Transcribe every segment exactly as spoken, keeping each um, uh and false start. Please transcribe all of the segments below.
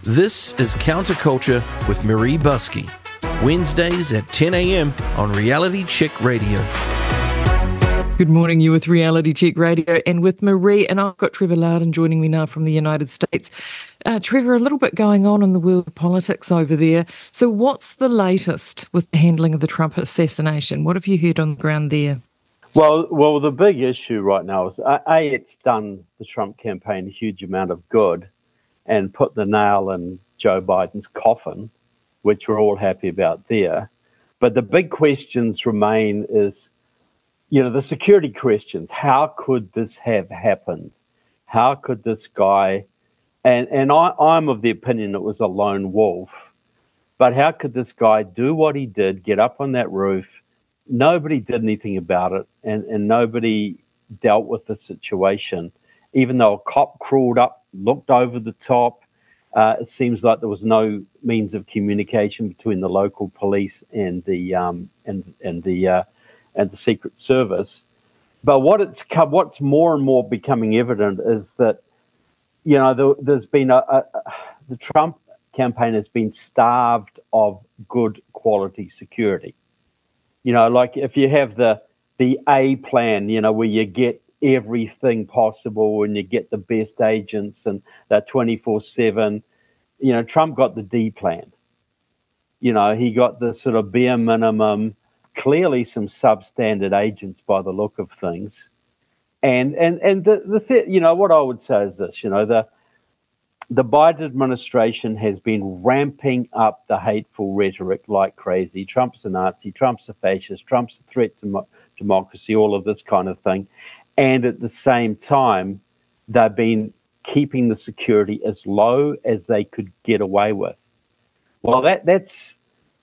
This is Counterculture with Marie Buskey, Wednesdays at ten a.m. on Reality Check Radio. Good morning, you with Reality Check Radio and with Marie, and I've got Trevor Loudon joining me now from the United States. Uh, Trevor, a little bit going on in the world of politics over there. So what's the latest with the handling of the Trump assassination? What have you heard on the ground there? Well, well, the big issue right now is, A, A it's done the Trump campaign a huge amount of good and put the nail in Joe Biden's coffin, which we're all happy about there. But the big questions remain is, you know, the security questions. How could this have happened? How could this guy, and, and I, I'm of the opinion it was a lone wolf, but how could this guy do what he did, get up on that roof? Nobody did anything about it, and, and nobody dealt with the situation. Even though a cop crawled up, looked over the top, uh, it seems like there was no means of communication between the local police and the um, and and the uh, and the Secret Service. But what it's what's more and more becoming evident is that, you know, there, there's been a, a the Trump campaign has been starved of good quality security. You know, like if you have the the A plan, you know, where you get everything possible and you get the best agents and they're twenty-four seven, you know, Trump got the D plan. You know, he got the sort of bare minimum, clearly some substandard agents by the look of things. And and and the, the th- you know, what I would say is this, you know, the the Biden administration has been ramping up the hateful rhetoric like crazy. Trump's a Nazi, Trump's a fascist, Trump's a threat to mo- democracy, all of this kind of thing. And at the same time, they've been keeping the security as low as they could get away with. Well, that that's,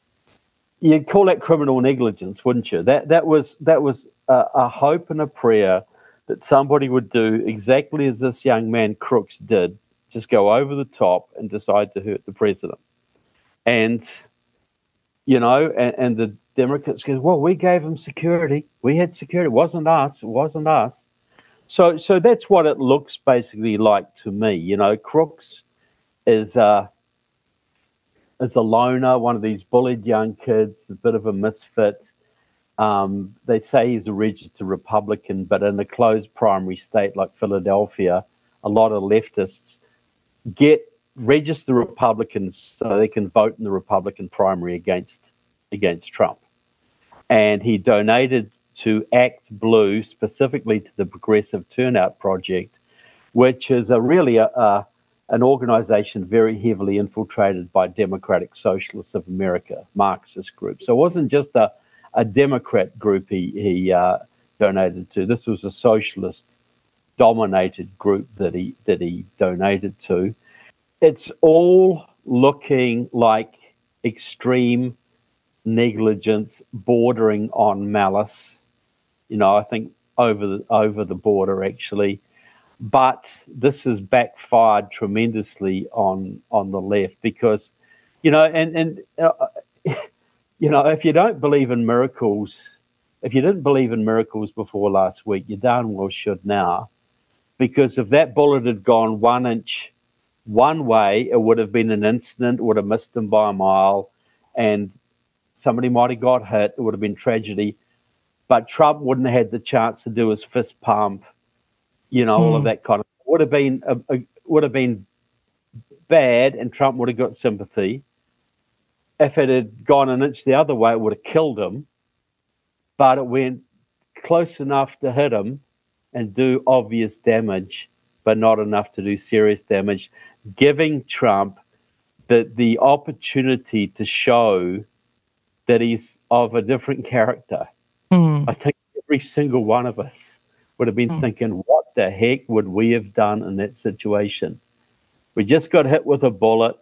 you'd call that criminal negligence, wouldn't you? That that was that was a, a hope and a prayer that somebody would do exactly as this young man Crooks did, just go over the top and decide to hurt the president. And, you know, and, and the Democrats go, well, we gave him security. We had security. It wasn't us. It wasn't us. So so that's what it looks basically like to me. You know, Crooks is, uh, is a loner, one of these bullied young kids, a bit of a misfit. Um, they say he's a registered Republican, but in a closed primary state like Philadelphia, a lot of leftists get register Republicans so they can vote in the Republican primary against against Trump. And he donated to Act Blue, specifically to the Progressive Turnout Project, which is a really a, a, an organization very heavily infiltrated by Democratic Socialists of America, Marxist group. So it wasn't just a, a Democrat group he, he uh, donated to. This was a socialist dominated group that he that he donated to. It's all looking like extreme negligence bordering on malice. You know, I think over the over the border actually. But this has backfired tremendously on on the left because, you know, and and uh, you know, if you don't believe in miracles, if you didn't believe in miracles before last week, you darn well should now. Because if that bullet had gone one inch one way, it would have been an incident, would have missed him by a mile, and somebody might have got hit. It would have been tragedy. But Trump wouldn't have had the chance to do his fist pump, you know, mm. all of that kind of thing. Would have been a, a, would have been bad, and Trump would have got sympathy. If it had gone an inch the other way, it would have killed him. But it went close enough to hit him and do obvious damage, but not enough to do serious damage, giving Trump the the opportunity to show that he's of a different character. Mm. I think every single one of us would have been mm. thinking, what the heck would we have done in that situation? We just got hit with a bullet.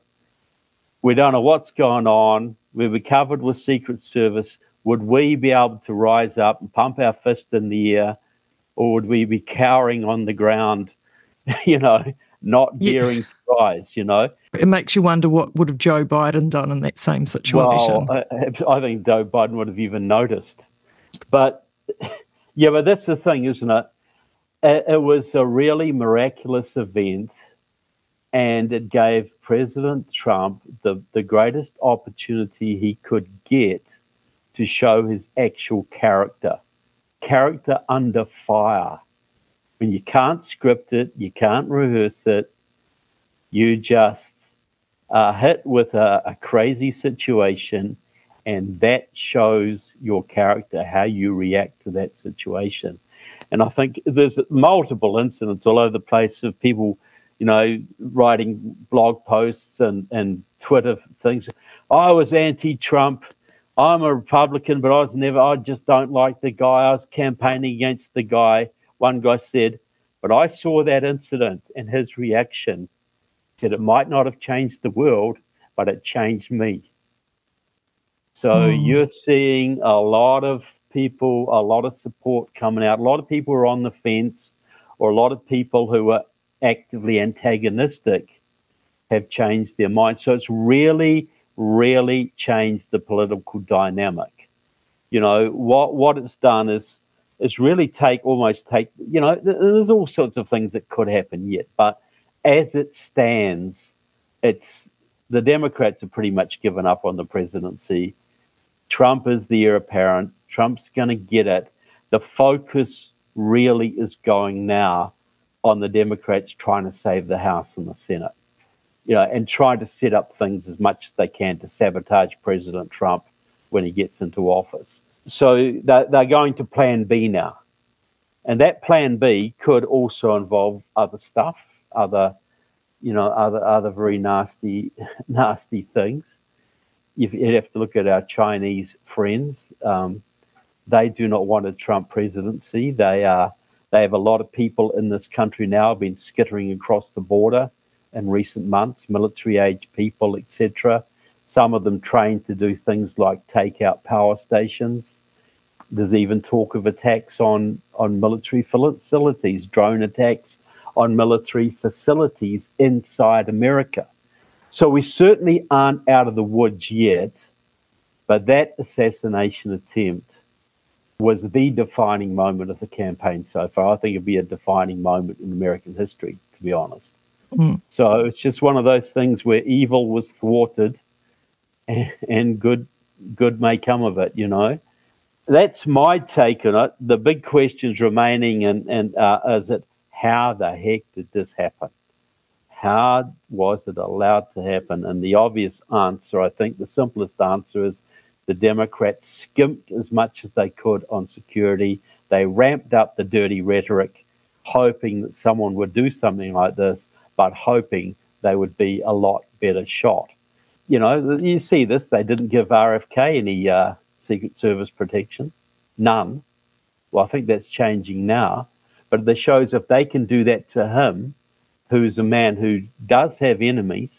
We don't know what's going on. We were covered with Secret Service. Would we be able to rise up and pump our fist in the air? Or would we be cowering on the ground, you know, not daring yeah. to rise, you know? It makes you wonder what would have Joe Biden done in that same situation. Well, I, I think Joe Biden would have even noticed. But, yeah, but that's the thing, isn't it? It, it was a really miraculous event. and it gave President Trump the, the greatest opportunity he could get to show his actual character, character under fire. When you can't script it, you can't rehearse it, you just are hit with a, a crazy situation, and that shows your character, how you react to that situation. And I think there's multiple incidents all over the place of people, you know, writing blog posts and, and Twitter things. I was anti-Trump. I'm a Republican, but I was never, I just don't like the guy. I was campaigning against the guy. One guy said, but I saw that incident, and his reaction said it might not have changed the world, but it changed me. So mm. you're seeing a lot of people, a lot of support coming out. A lot of people are on the fence, or a lot of people who are actively antagonistic have changed their mind. So it's really, really changed the political dynamic. You know, what what it's done is is really take, almost take, you know, there's all sorts of things that could happen yet, but as it stands, it's the Democrats have pretty much given up on the presidency. Trump is the heir apparent. Trump's going to get it. The focus really is going now on the Democrats trying to save the House and the Senate, you know, and trying to set up things as much as they can to sabotage President Trump when he gets into office. So they're, they're going to Plan B now. And that Plan B could also involve other stuff, other, you know, other other very nasty, nasty things. You'd have to look at our Chinese friends. Um, they do not want a Trump presidency. They are. They have a lot of people in this country now have been skittering across the border in recent months, military-age people, et cetera. Some of them trained to do things like take out power stations. There's even talk of attacks on, on military facilities, drone attacks on military facilities inside America. So we certainly aren't out of the woods yet, but that assassination attempt was the defining moment of the campaign so far. I think it'd be a defining moment in American history, to be honest. Mm. So it's just one of those things where evil was thwarted and, and good good may come of it, you know. That's my take on it. The big questions remaining and, and uh, is it, how the heck did this happen? How was it allowed to happen? And the obvious answer, I think the simplest answer is the Democrats skimped as much as they could on security. They ramped up the dirty rhetoric, hoping that someone would do something like this, but hoping they would be a lot better shot. You know, you see this, they didn't give R F K any uh, Secret Service protection, none. Well, I think that's changing now. But it shows if they can do that to him, who's a man who does have enemies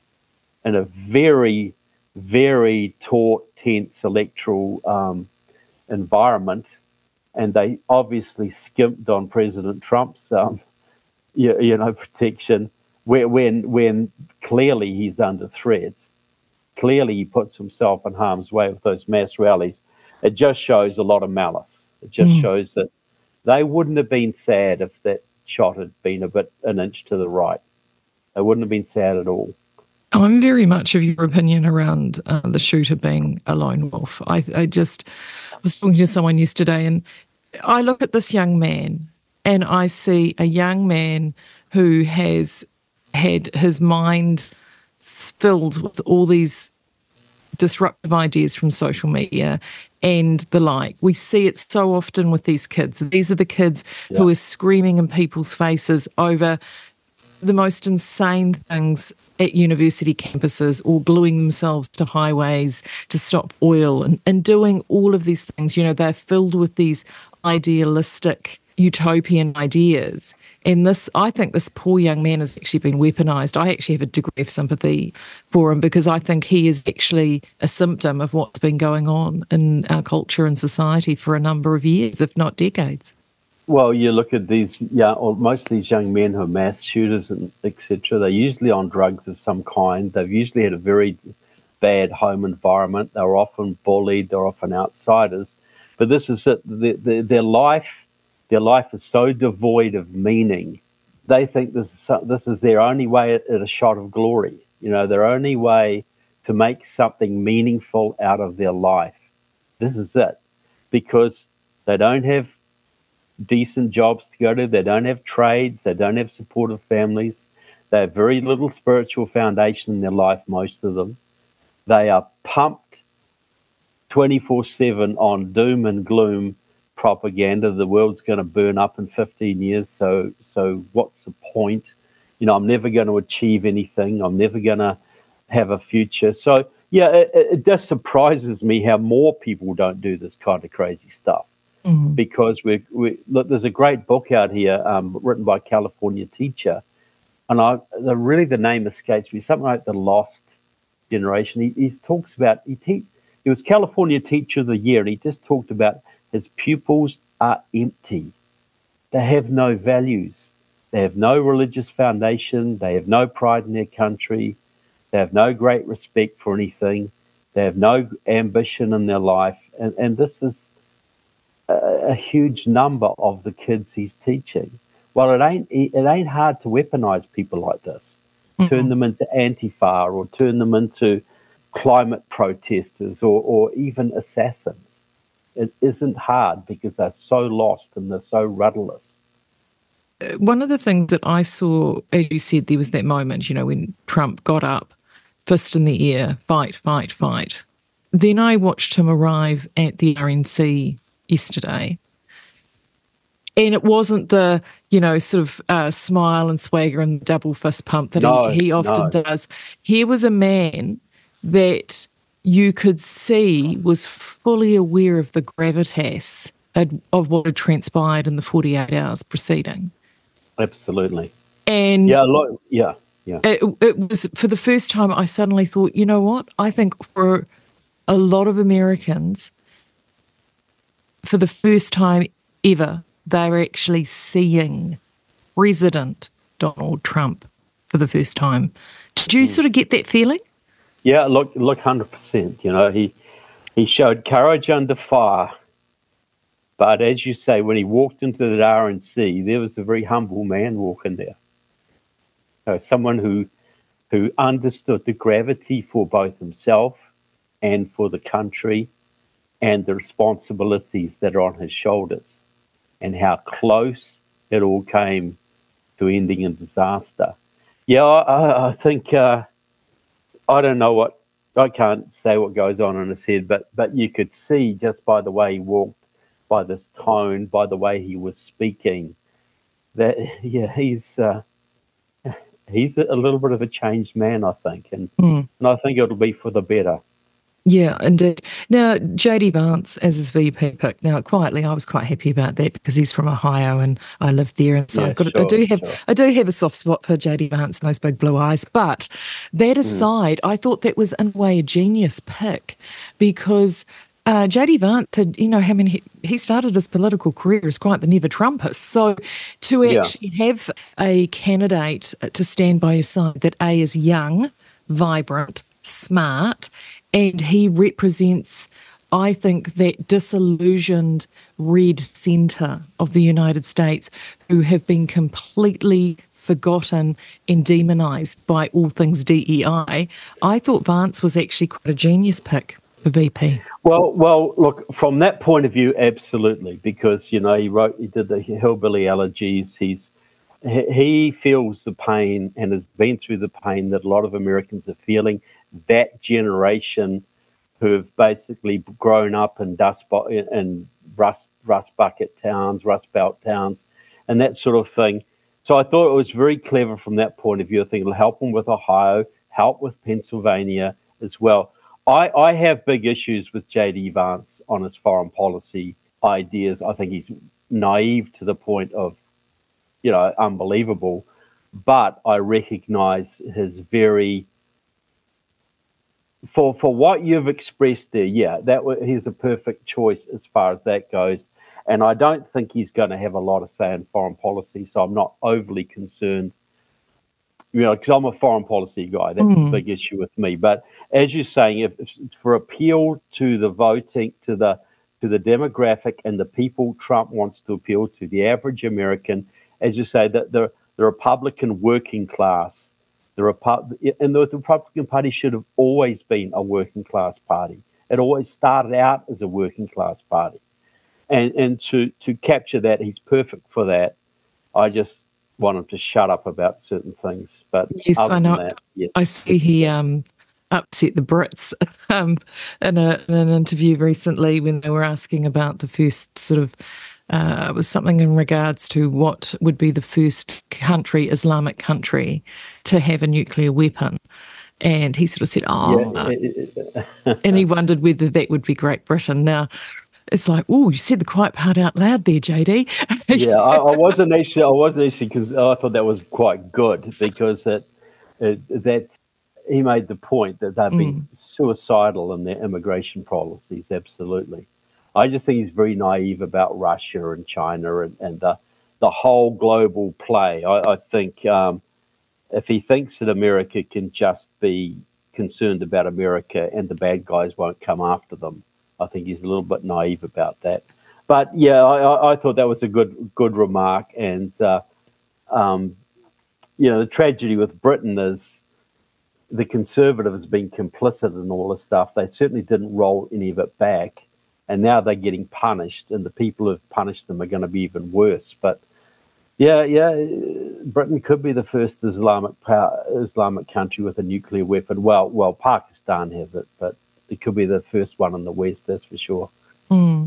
in a very, very taut, tense electoral um, environment, and they obviously skimped on President Trump's, um, you, you know, protection, where, when when clearly he's under threat. Clearly he puts himself in harm's way with those mass rallies. It just shows a lot of malice. It just mm. shows that they wouldn't have been sad if that shot had been a bit an inch to the right. They wouldn't have been sad at all. I'm very much of your opinion around uh, the shooter being a lone wolf. I, I just was talking to someone yesterday, and I look at this young man and I see a young man who has had his mind filled with all these disruptive ideas from social media and the like. We see it so often with these kids. These are the kids yeah. who are screaming in people's faces over the most insane things at university campuses, or gluing themselves to highways to stop oil, and, and doing all of these things. You know, they're filled with these idealistic utopian ideas. And this, I think this poor young man has actually been weaponized. I actually have a degree of sympathy for him, because I think he is actually a symptom of what's been going on in our culture and society for a number of years, if not decades. Well, you look at these, yeah, or most of these young men who are mass shooters and et cetera, they're usually on drugs of some kind. They've usually had a very bad home environment. They're often bullied. They're often outsiders. But this is it. Their, their, their life, their life is so devoid of meaning they think this is, so- this is their only way at, at a shot of glory. You know, their only way to make something meaningful out of their life. This is it. Because they don't have decent jobs to go to, they don't have trades, they don't have supportive families, they have very little spiritual foundation in their life, most of them. They are pumped twenty-four seven on doom and gloom propaganda. The world's going to burn up in fifteen years, so so what's the point? You know, I'm never going to achieve anything. I'm never going to have a future. So, yeah, it, it just surprises me how more people don't do this kind of crazy stuff. Mm-hmm. Because we, we look, there's a great book out here um, written by a California teacher, and I the, really the name escapes me. Something like The Lost Generation. He, he talks about he te- he was California Teacher of the Year, and he just talked about his pupils are empty. They have no values. They have no religious foundation. They have no pride in their country. They have no great respect for anything. They have no ambition in their life. And, and this is a, a huge number of the kids he's teaching. Well, it ain't it ain't hard to weaponize people like this, mm-hmm. turn them into Antifa or turn them into climate protesters or, or even assassins. It isn't hard because they're so lost and they're so rudderless. One of the things that I saw, as you said, there was that moment, you know, when Trump got up, fist in the air, fight, fight, fight. Then I watched him arrive at the R N C yesterday. And it wasn't the, you know, sort of uh, smile and swagger and double fist pump that no, he, he often no. does. Here was a man that you could see was fully aware of the gravitas of what had transpired in the forty-eight hours preceding. Absolutely. And yeah, look, yeah, yeah. It, it was for the first time I suddenly thought, you know what? I think for a lot of Americans, for the first time ever, they're actually seeing President Donald Trump for the first time. Did you mm. sort of get that feeling? Yeah, look, look, one hundred percent. You know, he he showed courage under fire. But as you say, when he walked into the R N C, there was a very humble man walking there. So someone who who understood the gravity for both himself and for the country and the responsibilities that are on his shoulders and how close it all came to ending in disaster. Yeah, I, I think, uh, I don't know what, I can't say what goes on in his head, but but you could see just by the way he walked, by this tone, by the way he was speaking, that yeah, he's uh, he's a little bit of a changed man, I think, and mm. and I think it'll be for the better. Yeah, indeed. Now, J D Vance as his V P pick. Now, quietly, I was quite happy about that because he's from Ohio and I lived there, and so yeah, I've got, sure, I do have sure. I do have a soft spot for J D Vance and those big blue eyes. But that aside, mm. I thought that was in a way a genius pick because uh, J D Vance had, you know, I mean, he, he started his political career as quite the never-Trumpist. So to actually yeah. have a candidate to stand by your side that A is young, vibrant, smart, and he represents, I think, that disillusioned red centre of the United States who have been completely forgotten and demonised by all things D E I. I thought Vance was actually quite a genius pick for V P. Well, well, look, from that point of view, absolutely, because, you know, he wrote, he did the Hillbilly Elegies. He's he feels the pain and has been through the pain that a lot of Americans are feeling. That generation who have basically grown up in dust bo- in rust rust bucket towns, rust belt towns, and that sort of thing. So I thought it was very clever from that point of view. I think it'll help them with Ohio, help with Pennsylvania as well. I, I have big issues with J D Vance on his foreign policy ideas. I think he's naive to the point of, you know, unbelievable. But I recognize his very For for what you've expressed there, yeah, that he's a perfect choice as far as that goes. And I don't think he's going to have a lot of say in foreign policy, so I'm not overly concerned, you know, because I'm a foreign policy guy. That's mm. a big issue with me. But as you're saying, if, if for appeal to the voting, to the to the demographic and the people Trump wants to appeal to, the average American, as you say, that the, the the Republican working class, the Repu- and the, the Republican Party should have always been a working class party. It always started out as a working class party. And and to, to capture that, he's perfect for that. I just want him to shut up about certain things. But yes, other I know. Than that, yes. I see he um, upset the Brits um, in, a, in an interview recently when they were asking about the first sort of, uh, it was something in regards to what would be the first country, Islamic country, to have a nuclear weapon. And he sort of said, oh, Yeah. uh, and he wondered whether that would be Great Britain. Now, it's like, oh, you said the quiet part out loud there, J D. yeah, I, I wasn't actually, I wasn't actually, because I thought that was quite good, because it, it, that he made the point that they've been mm. suicidal in their immigration policies, absolutely. I just think he's very naive about Russia and China and, and the, the whole global play. I, I think um, if he thinks that America can just be concerned about America and the bad guys won't come after them, I think he's a little bit naive about that. But yeah, I, I thought that was a good good remark. And, uh, um, you know, the tragedy with Britain is the Conservatives being complicit in all this stuff. They certainly didn't roll any of it back. And now they're getting punished, and the people who've punished them are going to be even worse. But yeah, yeah, Britain could be the first Islamic power, Islamic country with a nuclear weapon. Well, well, Pakistan has it, but it could be the first one in the West, that's for sure. Mm.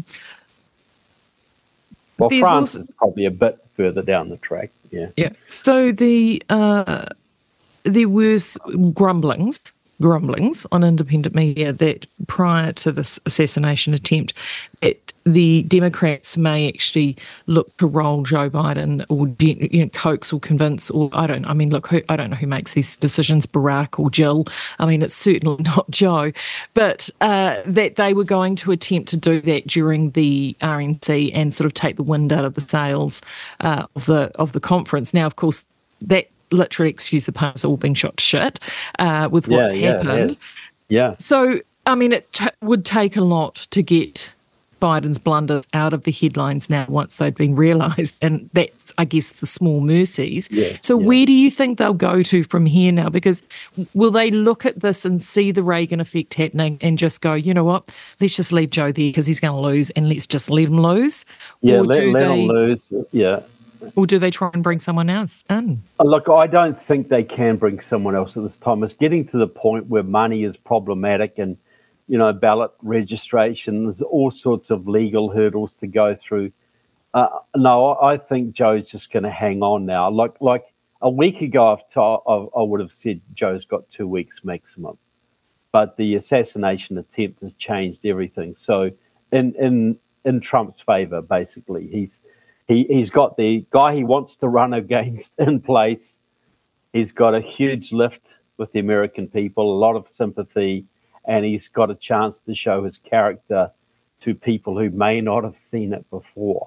Well, There's France also, is probably a bit further down the track, yeah. Yeah. So the uh, there was grumblings, grumblings on independent media that prior to this assassination attempt, it, the Democrats may actually look to roll Joe Biden or, you know, coax or convince, or I don't. I mean, look, who, I don't know who makes these decisions, Barack or Jill. I mean, it's certainly not Joe, but uh, that they were going to attempt to do that during the R N C and sort of take the wind out of the sails uh, of the of the conference. Now, of course, that literally, excuse the pun, has all been shot to shit uh, with what's yeah, happened. Yeah, yeah. So, I mean, it t- would take a lot to get Biden's blunders out of the headlines now once they'd been realised, and that's, I guess, the small mercies. Yeah, so yeah. where do you think they'll go to from here now? Because will they look at this and see the Reagan effect happening and just go, you know what, let's just leave Joe there because he's going to lose, and let's just let him lose? Yeah, or let, do let they, him lose, yeah. Or do they try and bring someone else in? Look, I don't think they can bring someone else at this time. It's getting to the point where money is problematic, and, you know, ballot registration, there's all sorts of legal hurdles to go through. Uh, no, I think Joe's just going to hang on now. Like like a week ago, I've t- I, I would have said Joe's got two weeks maximum. But the assassination attempt has changed everything. So in in, in Trump's favour, basically, he's he, he's got the guy he wants to run against in place. He's got a huge lift with the American people, a lot of sympathy, and he's got a chance to show his character to people who may not have seen it before.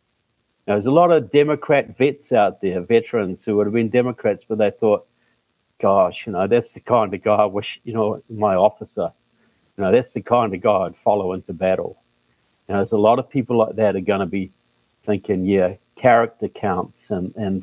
Now, there's a lot of Democrat vets out there, veterans who would have been Democrats, but they thought, gosh, you know, that's the kind of guy I wish, you know, my officer, you know, that's the kind of guy I'd follow into battle. You know, there's a lot of people like that are going to be thinking, yeah, character counts. And, and,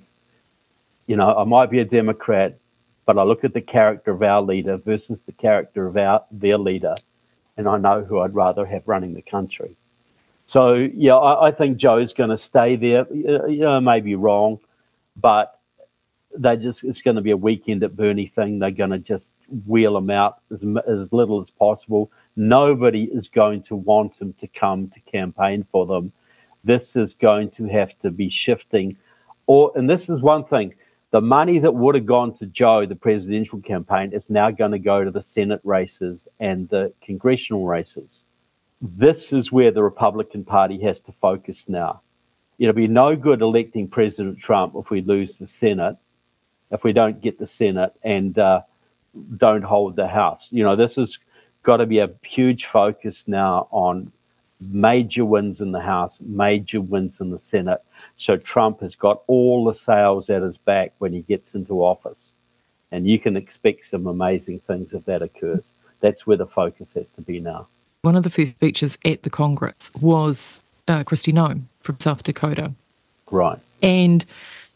you know, I might be a Democrat, but I look at the character of our leader versus the character of our, their leader, and I know who I'd rather have running the country. So, yeah, I, I think Joe's going to stay there. You know, I may be wrong, but they just it's going to be a weekend at Bernie thing. They're going to just wheel him out as, as little as possible. Nobody is going to want him to come to campaign for them. This is going to have to be shifting. Or, and this is one thing, the money that would have gone to Joe, the presidential campaign, is now going to go to the Senate races and the congressional races. This is where the Republican Party has to focus now. It'll be no good electing President Trump if we lose the Senate, if we don't get the Senate and uh, don't hold the House. You know, this has got to be a huge focus now on major wins in the House, major wins in the Senate. So Trump has got all the sails at his back when he gets into office. And you can expect some amazing things if that occurs. That's where the focus has to be now. One of the first speeches at the Congress was uh, Kristi Noem from South Dakota. Right. And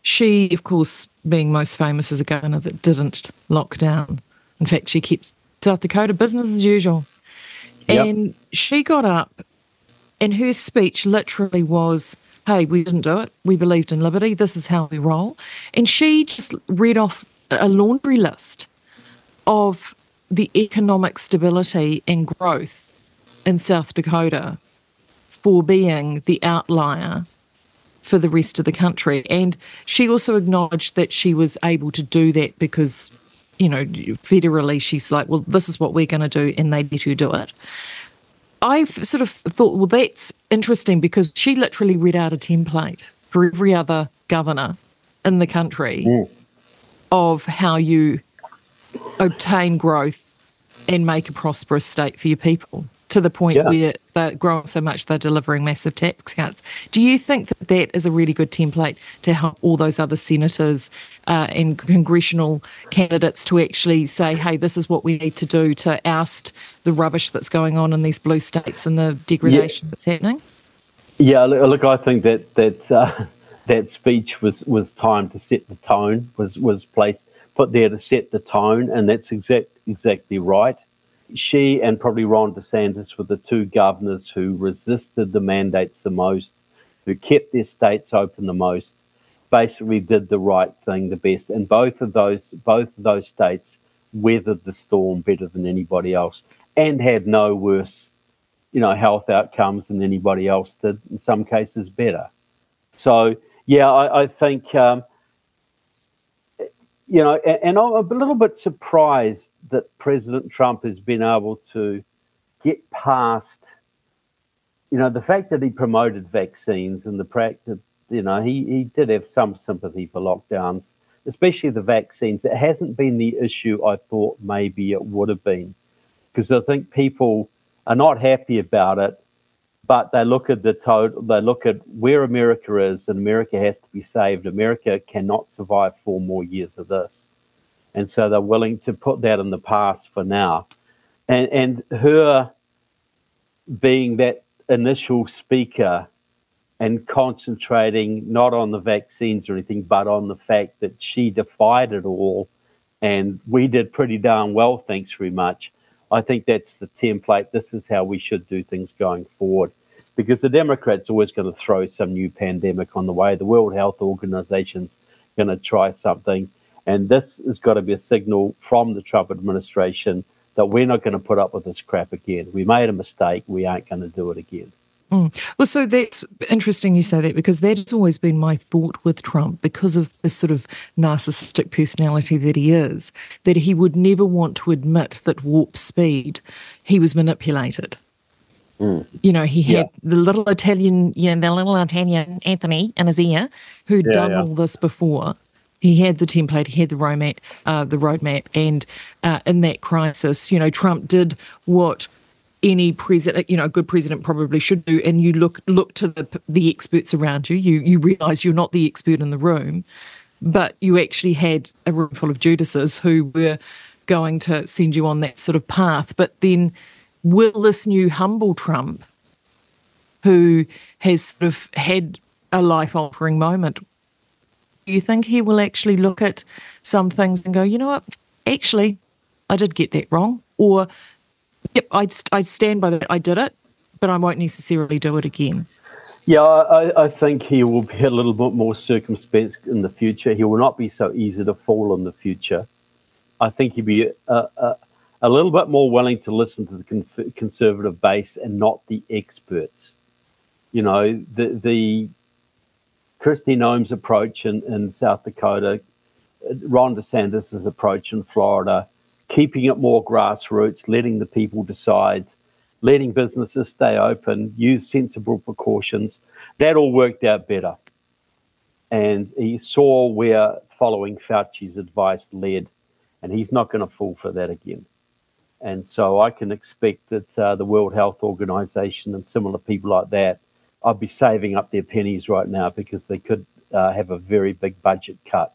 she, of course, being most famous as a governor that didn't lock down. In fact, she kept South Dakota business as usual. Yep. And she got up, and her speech literally was, hey, we didn't do it. We believed in liberty. This is how we roll. And she just read off a laundry list of the economic stability and growth in South Dakota for being the outlier for the rest of the country. And she also acknowledged that she was able to do that because, you know, federally she's like, well, this is what we're going to do, and they let you do it. I sort of thought, well, that's interesting because she literally read out a template for every other governor in the country mm. of how you obtain growth and make a prosperous state for your people, to the point yeah. where they're growing so much they're delivering massive tax cuts. Do you think that that is a really good template to help all those other senators uh, and congressional candidates to actually say, hey, this is what we need to do to oust the rubbish that's going on in these blue states and the degradation yeah. that's happening? Yeah, look, I think that that uh, that speech was, was timed to set the tone, was, was placed, put there to set the tone, and that's exact, exactly right. She and probably Ron DeSantis were the two governors who resisted the mandates the most, who kept their states open the most, basically did the right thing the best. And both of those both of those states weathered the storm better than anybody else and had no worse, you know, health outcomes than anybody else did, in some cases better. So, yeah, I, I think, um, you know, and, and I'm a little bit surprised that President Trump has been able to get past, you know, the fact that he promoted vaccines and the fact that, you know, he, he did have some sympathy for lockdowns, especially the vaccines. It hasn't been the issue I thought maybe it would have been, because I think people are not happy about it, but they look at the total, they look at where America is, and America has to be saved. America cannot survive four more years of this. And so they're willing to put that in the past for now. And and her being that initial speaker and concentrating not on the vaccines or anything, but on the fact that she defied it all, and we did pretty darn well, thanks very much. I think that's the template. This is how we should do things going forward, because the Democrats are always going to throw some new pandemic on the way. The World Health Organization's going to try something. And this has got to be a signal from the Trump administration that we're not going to put up with this crap again. We made a mistake. We aren't going to do it again. Mm. Well, so that's interesting you say that, because that has always been my thought with Trump, because of the sort of narcissistic personality that he is, that he would never want to admit that warp speed, he was manipulated. Mm. You know, he had yeah. the little Italian, you know, the little Italian Anthony in his ear who'd yeah, done yeah. all this before. He had the template, he had the roadmap, uh, the roadmap, and uh, in that crisis, you know, Trump did what any president, you know, a good president probably should do. And you look look to the the experts around you. You you realise you're not the expert in the room, but you actually had a room full of Judases who were going to send you on that sort of path. But then, will this new humble Trump, who has sort of had a life-altering moment, do you think he will actually look at some things and go, you know what, actually, I did get that wrong? Or, yep, I'd, I'd stand by that, I did it, but I won't necessarily do it again? Yeah, I, I think he will be a little bit more circumspect in the future. He will not be so easy to fall in the future. I think he'll be a, a, a little bit more willing to listen to the con- conservative base and not the experts. You know, the... the Kristi Noem's approach in, in South Dakota, Ron DeSantis' approach in Florida, keeping it more grassroots, letting the people decide, letting businesses stay open, use sensible precautions, that all worked out better. And he saw where following Fauci's advice led, and he's not going to fall for that again. And so I can expect that uh, the World Health Organization and similar people like that, I'd be saving up their pennies right now, because they could uh, have a very big budget cut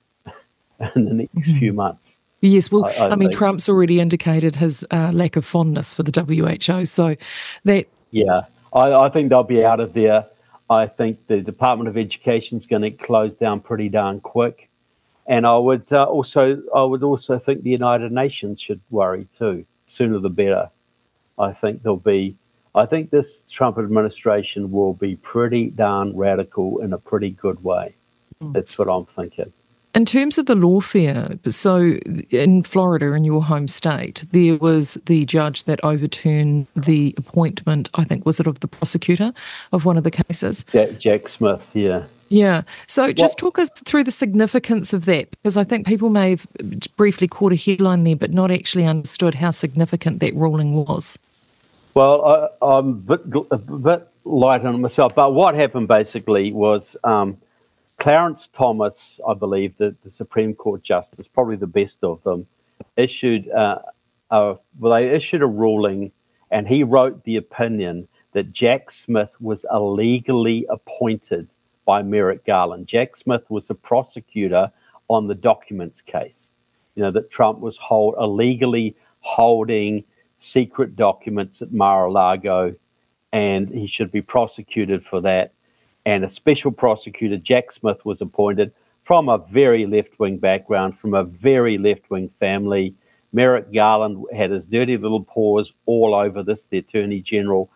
in the next mm-hmm. few months. Yes, well, I, I, I mean, think. Trump's already indicated his uh, lack of fondness for the W H O, so that... Yeah, I, I think they'll be out of there. I think the Department of Education is going to close down pretty darn quick. And I would uh, also I would also think the United Nations should worry too. Sooner the better. I think there'll be I think this Trump administration will be pretty darn radical in a pretty good way. Mm. That's what I'm thinking. In terms of the lawfare, so in Florida, in your home state, there was the judge that overturned the appointment, I think, was it of the prosecutor of one of the cases? Jack, Jack Smith, yeah. Yeah. So just well, talk us through the significance of that, because I think people may have briefly caught a headline there, but not actually understood how significant that ruling was. Well, I, I'm a bit, a bit light on it myself, but what happened basically was... Um, Clarence Thomas, I believe, the, the Supreme Court Justice, probably the best of them, issued uh, a, well, they issued a ruling, and he wrote the opinion that Jack Smith was illegally appointed by Merrick Garland. Jack Smith was the prosecutor on the documents case, you know, that Trump was hold, illegally holding secret documents at Mar-a-Lago, and he should be prosecuted for that. And a special prosecutor, Jack Smith, was appointed from a very left-wing background, from a very left-wing family. Merrick Garland had his dirty little paws all over this, the Attorney General,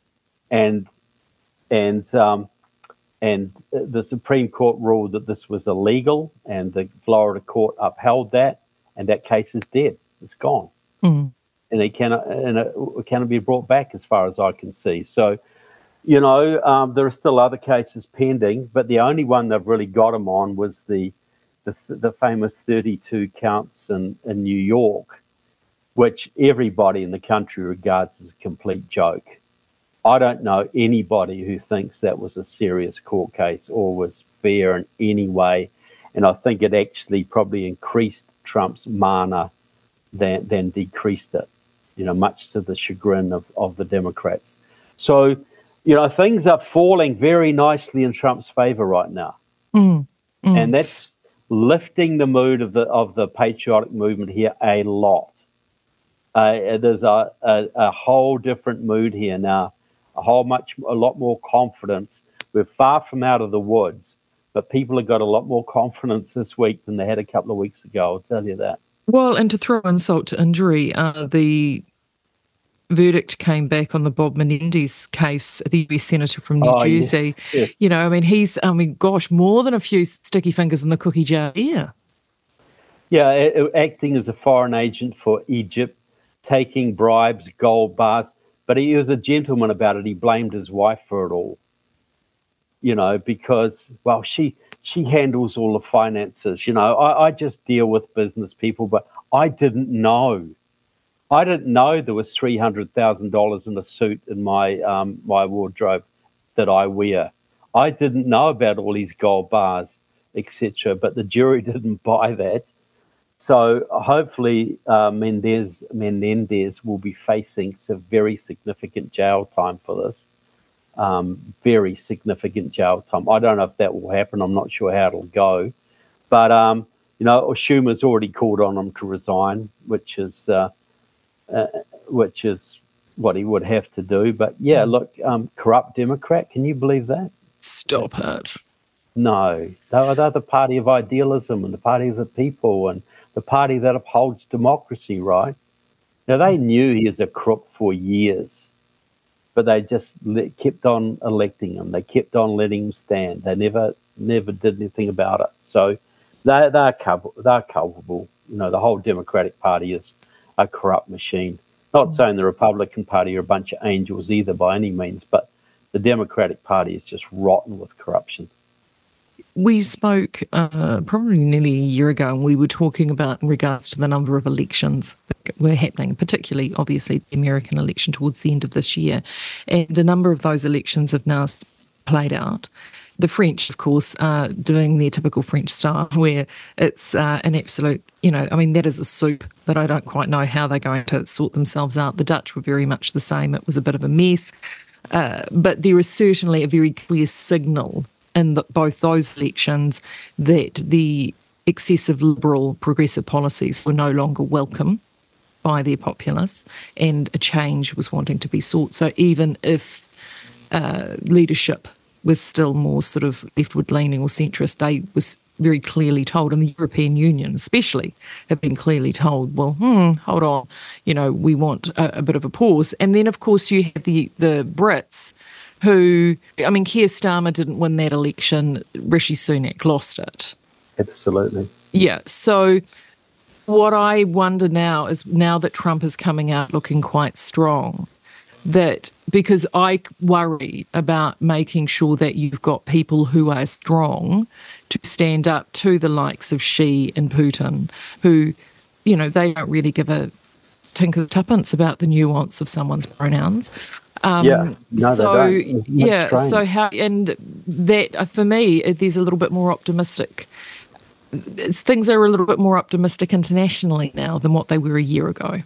and and um, and the Supreme Court ruled that this was illegal, and the Florida court upheld that, and that case is dead. It's gone, mm. and it cannot and it cannot be brought back, as far as I can see. So. You know, um, there are still other cases pending, but the only one they've really got him on was the the, the famous thirty-two counts in, in New York, which everybody in the country regards as a complete joke. I don't know anybody who thinks that was a serious court case or was fair in any way, and I think it actually probably increased Trump's mana than, than decreased it, you know, much to the chagrin of, of the Democrats. So, you know, things are falling very nicely in Trump's favor right now. Mm, mm. And that's lifting the mood of the of the patriotic movement here a lot. Uh, there's a, a, a whole different mood here now, a whole much, a lot more confidence. We're far from out of the woods, but people have got a lot more confidence this week than they had a couple of weeks ago, I'll tell you that. Well, and to throw insult to injury, uh, the verdict came back on the Bob Menendez case, the U S Senator from New oh, Jersey. Yes, yes. You know, I mean, he's, I mean, gosh, more than a few sticky fingers in the cookie jar. Yeah. Yeah, acting as a foreign agent for Egypt, taking bribes, gold bars, but he was a gentleman about it. He blamed his wife for it all, you know, because, well, she she handles all the finances. You know, I, I just deal with business people, but I didn't know. I didn't know there was three hundred thousand dollars in a suit in my um, my wardrobe that I wear. I didn't know about all these gold bars, et cetera. But the jury didn't buy that. So hopefully uh, Mendez, Menendez will be facing some very significant jail time for this. Um, very significant jail time. I don't know if that will happen. I'm not sure how it'll go. But, um, you know, Schumer's already called on him to resign, which is... Uh, Uh, which is what he would have to do. But, yeah, look, um, corrupt Democrat, can you believe that? Stop it. No. They're, they're the party of idealism and the party of the people and the party that upholds democracy, right? Now, they knew he was a crook for years, but they just let, kept on electing him. They kept on letting him stand. They never never did anything about it. So they, they're, culpable, they're culpable. You know, the whole Democratic Party is a corrupt machine. Not saying the Republican Party are a bunch of angels either by any means, but the Democratic Party is just rotten with corruption. We spoke uh, probably nearly a year ago, and we were talking about in regards to the number of elections that were happening, particularly, obviously, the American election towards the end of this year. And a number of those elections have now played out. The French, of course, are doing their typical French style where it's uh, an absolute, you know, I mean, that is a soup that I don't quite know how they're going to sort themselves out. The Dutch were very much the same. It was a bit of a mess. Uh, but there is certainly a very clear signal in the, both those elections that the excessive liberal progressive policies were no longer welcome by their populace and a change was wanting to be sought. So even if uh, leadership was still more sort of leftward-leaning or centrist, they was very clearly told, and the European Union especially have been clearly told, well, hmm, hold on, you know, we want a, a bit of a pause. And then, of course, you have the, the Brits who, I mean, Keir Starmer didn't win that election, Rishi Sunak lost it. Absolutely. Yeah, so what I wonder now is, now that Trump is coming out looking quite strong, that because I worry about making sure that you've got people who are strong to stand up to the likes of Xi and Putin, who, you know, they don't really give a tink of tuppence about the nuance of someone's pronouns. Um, yeah, no, so they don't. yeah, strange. so how, and that for me, there's a little bit more optimistic. Things are a little bit more optimistic internationally now than what they were a year ago.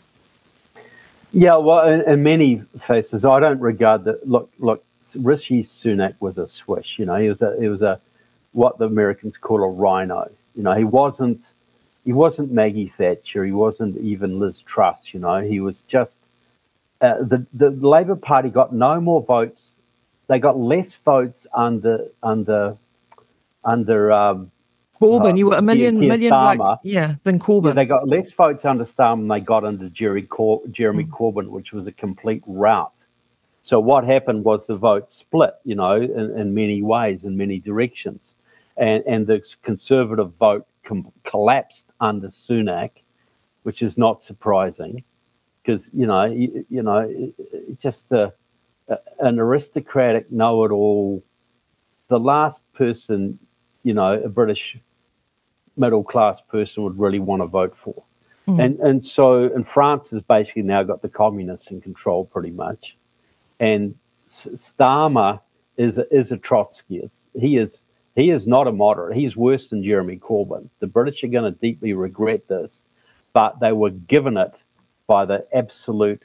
Yeah, well, in, in many faces, I don't regard that. Look, look, Rishi Sunak was a swish. You know, he was a, he was a, what the Americans call a rhino. You know, he wasn't, he wasn't Maggie Thatcher. He wasn't even Liz Truss. You know, he was just uh, the the Labour Party got no more votes. They got less votes under under under. Um, Corbyn, uh, you were a million Keir million Starmer. votes, yeah, than Corbyn. Yeah, they got less votes under Starmer than they got under Jerry Cor- Jeremy mm. Corbyn, which was a complete rout. So what happened was the vote split, you know, in, in many ways, in many directions. And and the Conservative vote com- collapsed under Sunak, which is not surprising because, you know, you, you know, it, it just a, a, an aristocratic know-it-all, the last person, you know, a British middle-class person would really want to vote for. Mm. And and so, and France has basically now got the communists in control pretty much. And Starmer is a, is a Trotskyist. He is he is not a moderate. He is worse than Jeremy Corbyn. The British are going to deeply regret this, but they were given it by the absolute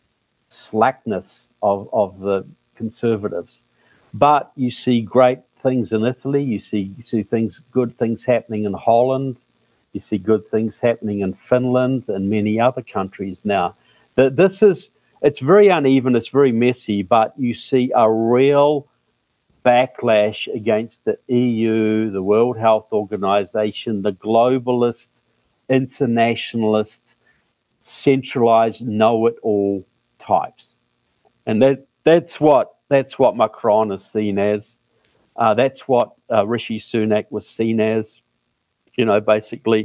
slackness of, of the Conservatives. But you see great things in Italy. You see you see things, good things happening in Holland. You see good things happening in Finland and many other countries now. That this is it's very uneven. It's very messy. But you see a real backlash against the E U, the World Health Organization, the globalist, internationalist, centralized, know-it-all types, and that that's what that's what Macron is seen as. Uh, that's what uh, Rishi Sunak was seen as, you know, basically.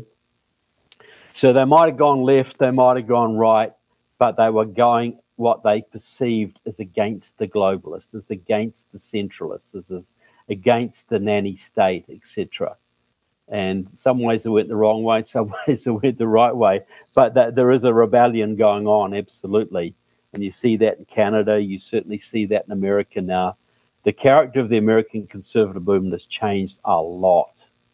So they might have gone left, they might have gone right, but they were going what they perceived as against the globalists, as against the centralists, as, as against the nanny state, et cetera. And some ways it went the wrong way, some ways it went the right way. But that, there is a rebellion going on, absolutely. And you see that in Canada, you certainly see that in America now. The character of the American conservative movement has changed a lot.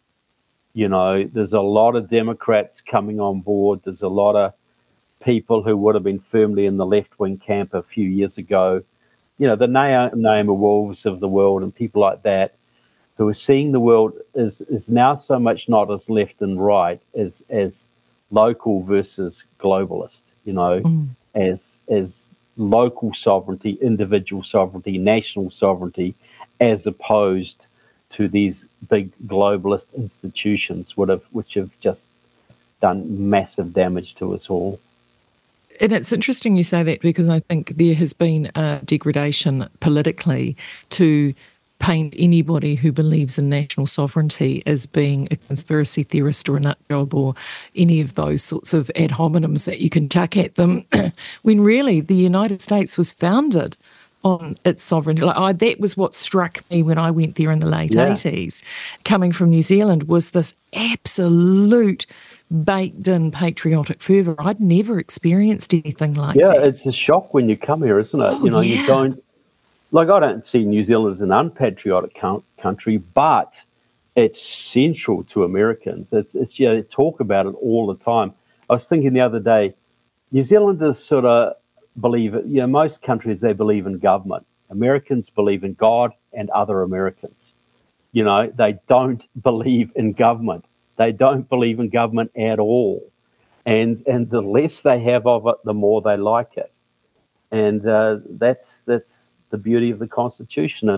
You know, there's a lot of Democrats coming on board. There's a lot of people who would have been firmly in the left-wing camp a few years ago. You know, the Naomi Wolves of the world and people like that who are seeing the world is, is now so much not as left and right as as local versus globalist, you know, mm. as as local sovereignty, individual sovereignty, national sovereignty, as opposed to these big globalist institutions would have, which have just done massive damage to us all. And it's interesting you say that, because I think there has been a degradation politically to paint anybody who believes in national sovereignty as being a conspiracy theorist or a nut job or any of those sorts of ad hominems that you can chuck at them, when really the United States was founded on its sovereignty. Like I, that was what struck me when I went there in the late yeah. eighties, coming from New Zealand, was this absolute baked-in patriotic fervour. I'd never experienced anything like yeah, that. Yeah, it's a shock when you come here, isn't it? Oh, you know, yeah. you don't, like I don't see New Zealand as an unpatriotic country, but it's central to Americans. It's, it's you know, they talk about it all the time. I was thinking the other day, New Zealanders sort of believe, you know, most countries, they believe in government. Americans believe in God and other Americans. You know, they don't believe in government. They don't believe in government at all. And and the less they have of it, the more they like it. And uh, that's that's the beauty of the Constitution. And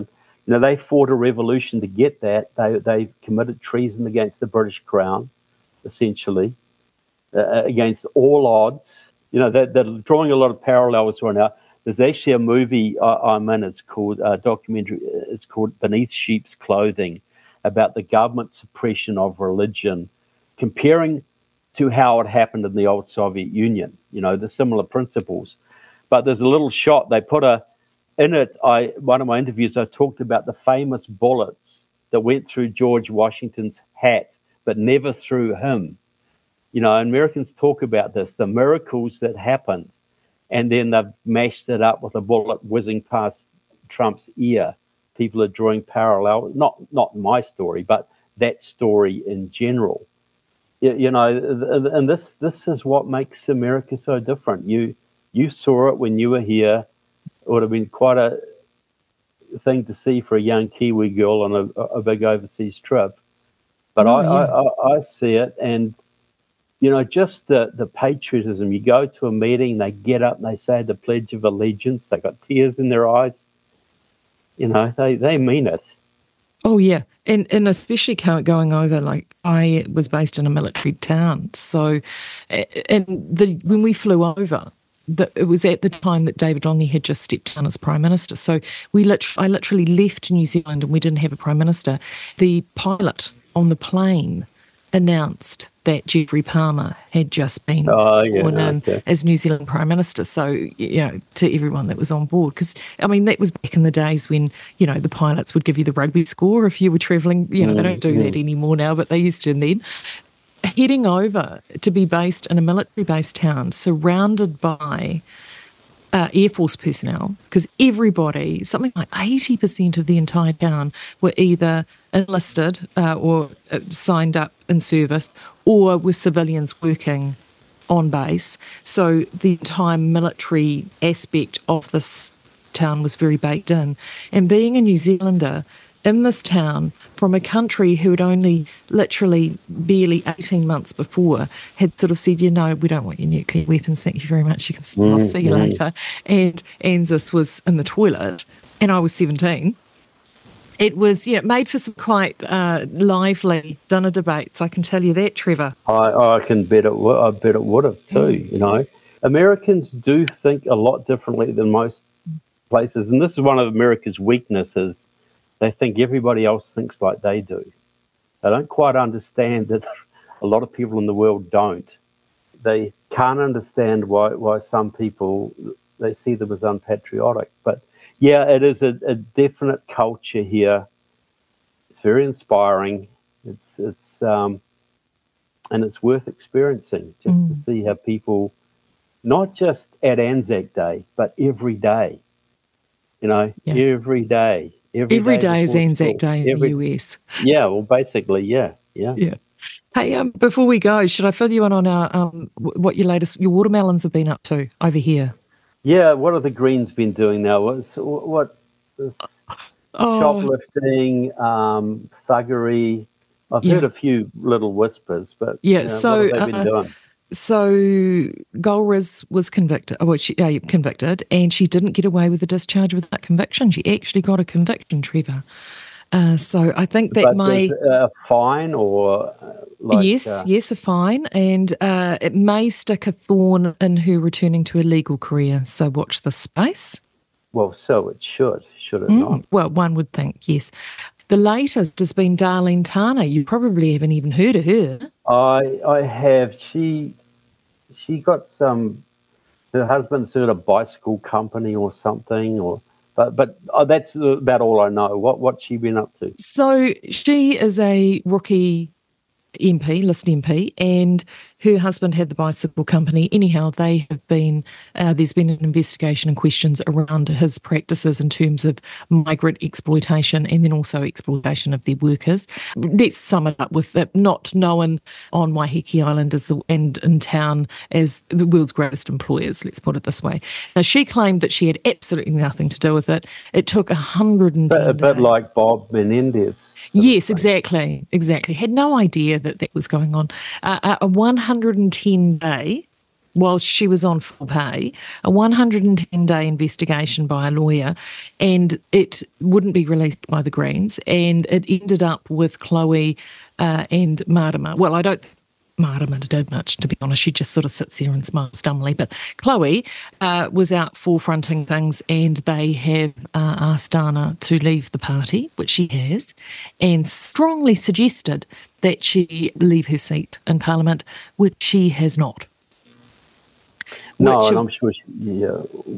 You know, they fought a revolution to get that. They they committed treason against the British Crown, essentially, uh, against all odds. You know, they're, they're drawing a lot of parallels right now. There's actually a movie I, I'm in. It's called a documentary. It's called Beneath Sheep's Clothing, about the government suppression of religion, comparing to how it happened in the old Soviet Union. You know, the similar principles. But there's a little shot they put a in it. I one of my interviews I talked about the famous bullets that went through George Washington's hat, but never through him. You know, Americans talk about this, the miracles that happened, and then they've mashed it up with a bullet whizzing past Trump's ear. People are drawing parallel, not not my story, but that story in general. You, you know, and this this is what makes America so different. You you saw it when you were here. It would have been quite a thing to see for a young Kiwi girl on a, a big overseas trip. But Oh, I, yeah. I, I, I see it, and you know, just the, the patriotism. You go to a meeting, they get up and they say the Pledge of Allegiance. They got tears in their eyes. You know, they, they mean it. Oh, yeah. And and especially co- going over, like, I was based in a military town. So, a- and the when we flew over, the, it was at the time that David Lange had just stepped down as Prime Minister. So we lit- I literally left New Zealand and we didn't have a Prime Minister. The pilot on the plane announced that Jeffrey Palmer had just been Oh, yeah, sworn in okay. as New Zealand Prime Minister. So, you know, to everyone that was on board, because, I mean, that was back in the days when, you know, the pilots would give you the rugby score if you were travelling. You know, they don't do that anymore now, but they used to then. Heading over to be based in a military-based town surrounded by uh, Air Force personnel, because everybody, something like eighty percent of the entire town, were either enlisted uh, or uh, signed up in service, or were civilians working on base. So the entire military aspect of this town was very baked in. And being a New Zealander in this town from a country who had only literally barely eighteen months before had sort of said, you know, we don't want your nuclear weapons, thank you very much, you can stop, see you later. And ANZUS was in the toilet and I was seventeen. It was, yeah, made for some quite uh, lively dinner debates, I can tell you that, Trevor. I, I can bet it. wo- I bet it would have too. You know, Americans do think a lot differently than most places, and this is one of America's weaknesses. They think everybody else thinks like they do. They don't quite understand that a lot of people in the world don't. They can't understand why why some people, they see them as unpatriotic. But yeah, it is a, a definite culture here. It's very inspiring. It's it's um, and it's worth experiencing just to see how people, not just at Anzac Day, but every day. You know, Yeah. every day. Every, Every day is before Anzac school. Day in Every- the U S. Yeah, well, basically, yeah, yeah. Yeah. Hey, um, before we go, should I fill you in on our um, w- what your latest your watermelons have been up to over here? Yeah, what have the Greens been doing now? What's what this Oh, shoplifting, um, thuggery? I've Yeah. heard a few little whispers, but Yeah, you know, so, what have they been uh, doing? so Golriz was convicted. Oh, well, she uh, convicted, and she didn't get away with a discharge without conviction. She actually got a conviction, Trevor. Uh, so I think that But may. there's a fine or uh, like yes, uh, yes, a fine, and uh, it may stick a thorn in her returning to a legal career. So watch this space. well, so it should, should it Mm, not? well, one would think, yes. The latest has been Darlene Tana. You probably haven't even heard of her. I I have. She she got some. Her husband started a bicycle company or something, or but but oh, that's about all I know. What what's she been up to? So she is a rookie M P, list M P, and her husband had the bicycle company. Anyhow, they have been, uh, there's been an investigation and questions around his practices in terms of migrant exploitation and then also exploitation of their workers. Let's sum it up with that, not known on Waiheke Island as the, and in town as the world's greatest employers, let's put it this way. Now, she claimed that she had absolutely nothing to do with it. It took one hundred ten A bit days. like Bob Menendez. Yes, exactly, exactly. Had no idea that that was going on. Uh, a one hundred ten day while she was on full pay, a one hundred ten day investigation by a lawyer, and it wouldn't be released by the Greens, and it ended up with Chloe uh, and Marama. Well, I don't think Marama did much, to be honest. She just sort of sits there and smiles dumbly. But Chloe uh, was out forefronting things, and they have uh, asked Dana to leave the party, which she has, and strongly suggested that she leave her seat in Parliament, which she has not. No, Which and of- I'm sure she, yeah,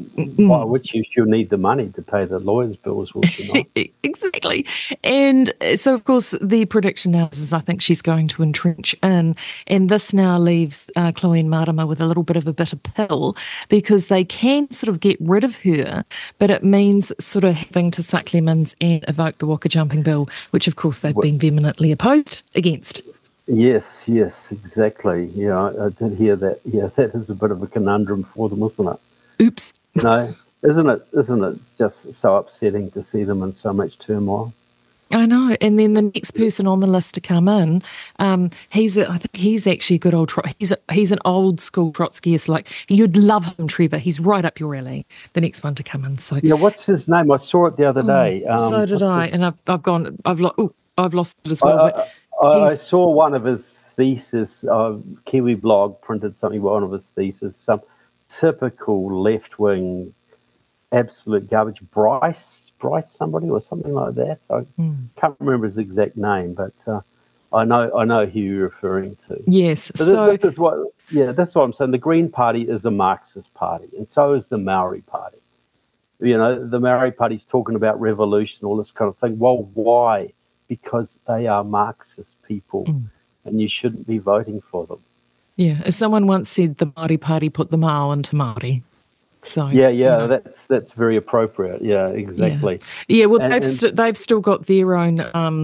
why would she? She'll need the money to pay the lawyers' bills, will she not? Exactly. And so, of course, the prediction now is I think she's going to entrench in. And this now leaves uh, Chloe and Marama with a little bit of a bitter pill, because they can sort of get rid of her, but it means sort of having to suck lemons and evoke the Walker Jumping Bill, which, of course, they've What- been vehemently opposed against. Yes, yes, exactly. Yeah, I, I did hear that. Yeah, that is a bit of a conundrum for them, isn't it? Oops. No, isn't it? Isn't it just so upsetting to see them in so much turmoil? I know. And then the next person on the list to come in, um, he's a, I think he's actually a good old, Tro- he's a, he's an old school Trotskyist. Like, you'd love him, Trevor. He's right up your alley. The next one to come in. So Yeah, what's his name? I saw it the other day. Um, so did what's I, his- and I've I've gone I've lo- ooh, I've lost it as well. I, but I, I he's- saw one of his thesis. Uh, Kiwi blog printed something. One of his thesis. Some typical left-wing, absolute garbage. Bryce, Bryce, somebody or something like that. So I can't remember his exact name, but uh, I know I know who you're referring to. yes, So, so this, this is what. Yeah, that's what I'm saying. The Green Party is a Marxist party, and so is the Maori Party. You know, the Maori Party's talking about revolution, all this kind of thing. Well, why? Because they are Marxist people, Mm. and you shouldn't be voting for them. yeah, as someone once said, the Māori Party put the Mao into Māori. So Yeah, yeah, you know. that's that's very appropriate. Yeah, exactly. Yeah, well, And- they've, and- st- they've still got their own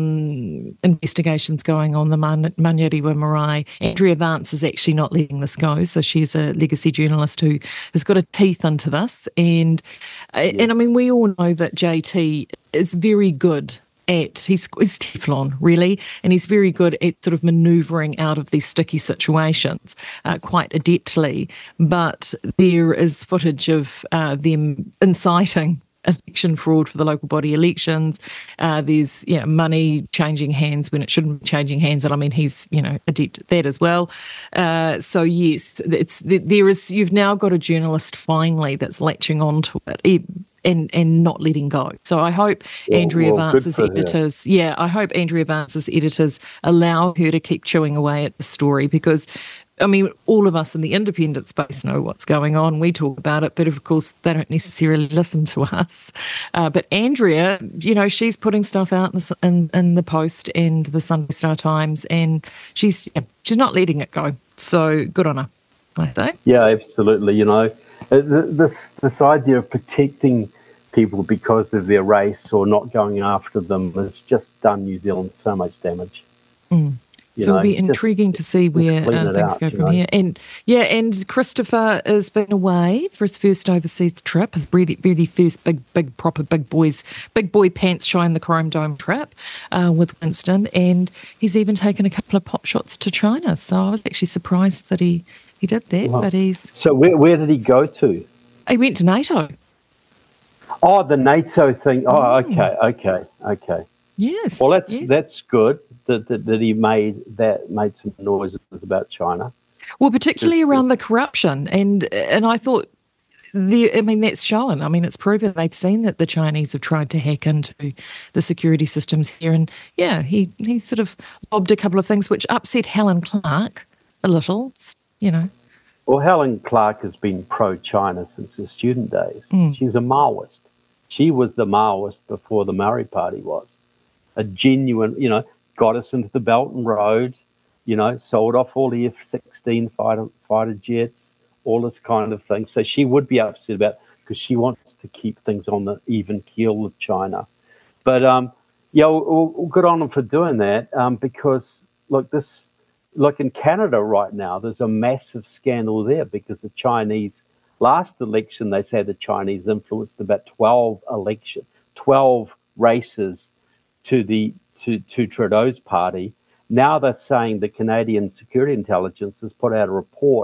um, investigations going on. The Man- Manyariwa Marae. Andrea Vance is actually not letting this go. So she's a legacy journalist who has got her teeth into this. And, and I mean, we all know that J T is very good at, he's, he's Teflon, really, and he's very good at sort of manoeuvring out of these sticky situations uh, quite adeptly. But there is footage of uh, them inciting election fraud for the local body elections. Uh, there's yeah, money changing hands when it shouldn't be changing hands, and I mean he's you know adept at that as well. Uh, so yes, it's there is. You've now got a journalist finally that's latching onto it. And, and not letting go. So I hope Well, Andrea well, good Vance's for her. editors, yeah, I hope Andrea Vance's editors allow her to keep chewing away at the story, because, I mean, all of us in the independent space know what's going on. We talk about it, but of course they don't necessarily listen to us. Uh, but Andrea, you know, she's putting stuff out in the, in, in the Post and the Sunday Star Times, and she's yeah, she's not letting it go. So good on her, I think. Yeah, absolutely. You know, uh, th- this this idea of protecting people because of their race or not going after them has just done New Zealand so much damage. Mm. You So know, it'll be just- intriguing to see just where clean uh, it things out, go you from know. here. And yeah, and Christopher has been away for his first overseas trip, his really, really first big, big, proper big boys, big boy pants shine the Chrome Dome trip uh, with Winston. And he's even taken a couple of pot shots to China. So I was actually surprised that he, he did that. Wow. But he's So where where did he go to? he went to NATO. Oh, the NATO thing. Oh, okay, okay, okay. Yes. Well, that's yes. that's good that, that that he made that made some noises about China. Well, particularly It's- around the corruption, and and I thought, the I mean that's shown. I mean it's proven they've seen that the Chinese have tried to hack into the security systems here, and yeah, he he sort of lobbed a couple of things which upset Helen Clark a little, you know. Well, Helen Clark has been pro-China since her student days. Mm. She's a Maoist. She was the Maoist before the Maori Party was. A genuine, you know, got us into the Belt and Road, you know, sold off all the F sixteen fighter, fighter jets, all this kind of thing. So she would be upset about it because she wants to keep things on the even keel with China. But, um, yeah, well, well, good on them for doing that um, because, look, this, look, in Canada right now, there's a massive scandal there because the Chinese, last election, they say the Chinese influenced about twelve election, twelve races to the to, to Trudeau's party. Now they're saying the Canadian Security Intelligence has put out a report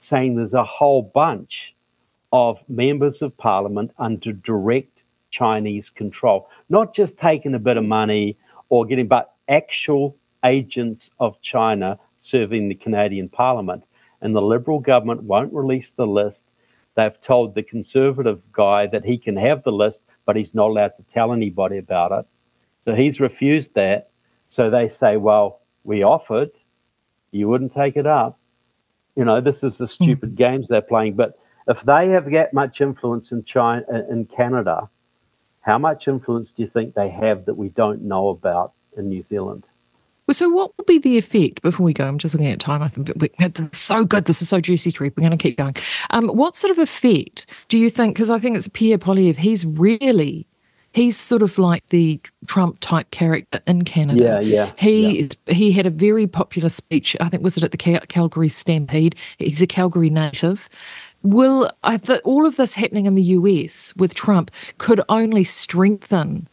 saying there's a whole bunch of members of parliament under direct Chinese control, not just taking a bit of money or getting, but actual agents of China serving the Canadian Parliament. And the Liberal government won't release the list. They've told the Conservative guy that he can have the list, but he's not allowed to tell anybody about it. So he's refused that. So they say, well, we offered, you wouldn't take it up. You know, this is the stupid mm. games they're playing. But if they have that much influence in China, in Canada, how much influence do you think they have that we don't know about in New Zealand? Well, so what will be the effect, before we go, I'm just looking at time, I think we, it's so good, this is so juicy, Trev, we're going to keep going. Um, what sort of effect do you think, because I think it's Pierre Poilievre, he's really, he's sort of like the Trump-type character in Canada. Yeah, yeah. He, yeah. he had a very popular speech, I think, was it at the Cal- Calgary Stampede? He's a Calgary native. Will I th- all of this happening in the U S with Trump could only strengthen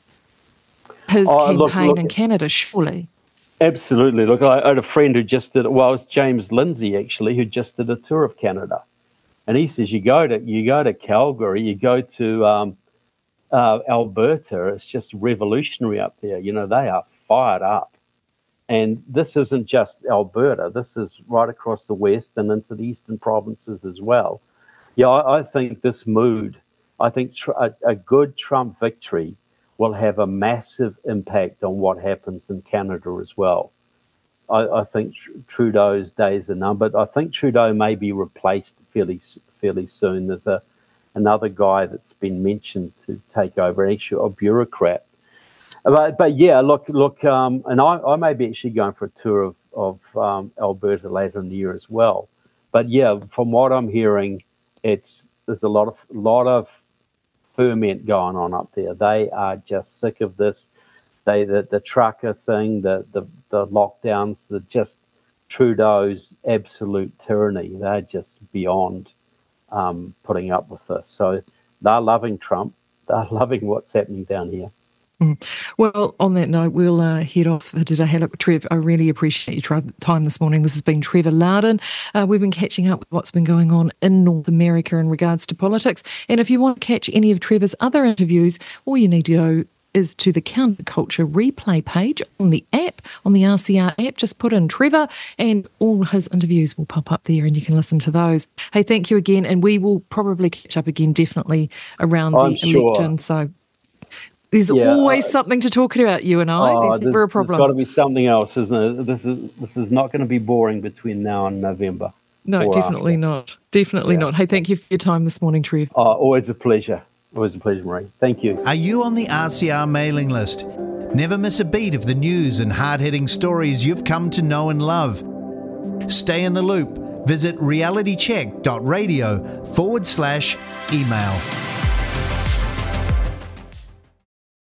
his oh, campaign look, look, in Canada, surely? Absolutely. Look, I, I had a friend who just did, well, it was James Lindsay, actually, who just did a tour of Canada. And he says, you go to you go to Calgary, you go to um, uh, Alberta, it's just revolutionary up there. You know, they are fired up. And this isn't just Alberta. This is right across the west and into the eastern provinces as well. Yeah, I, I think this mood, I think tr- a, a good Trump victory will have a massive impact on what happens in Canada as well. I, I think tr- Trudeau's days are numbered. I think Trudeau may be replaced fairly fairly soon. There's a another guy that's been mentioned to take over, actually a bureaucrat. But, but yeah, look, look, um, and I, I may be actually going for a tour of, of um, Alberta later in the year as well. But yeah, from what I'm hearing, it's there's a lot of lot of ferment going on up there. They are just sick of this. They the, the trucker thing, the, the the lockdowns, the just Trudeau's absolute tyranny. They're just beyond um, putting up with this. So they're loving Trump. They're loving what's happening down here. Mm. Well, on that note, we'll uh, head off today. Hey, look, Trev, I really appreciate your tri- time this morning. This has been Trevor Loudon. Uh, we've been catching up with what's been going on in North America in regards to politics. And if you want to catch any of Trevor's other interviews, all you need to go is to the Counterculture replay page on the app, on the R C R app. Just put in Trevor and all his interviews will pop up there and you can listen to those. Hey, thank you again. And we will probably catch up again definitely around I'm the sure. election. So there's yeah, always uh, something to talk about, you and I. Oh, there's never a problem. There's got to be something else, isn't it? This is this is not going to be boring between now and November. No, definitely after. not. Definitely yeah. not. Hey, thank you for your time this morning, Trev. Oh, always a pleasure. Always a pleasure, Marie. Thank you. Are you on the R C R mailing list? Never miss a beat of the news and hard-hitting stories you've come to know and love. Stay in the loop. Visit realitycheck.radio forward slash email.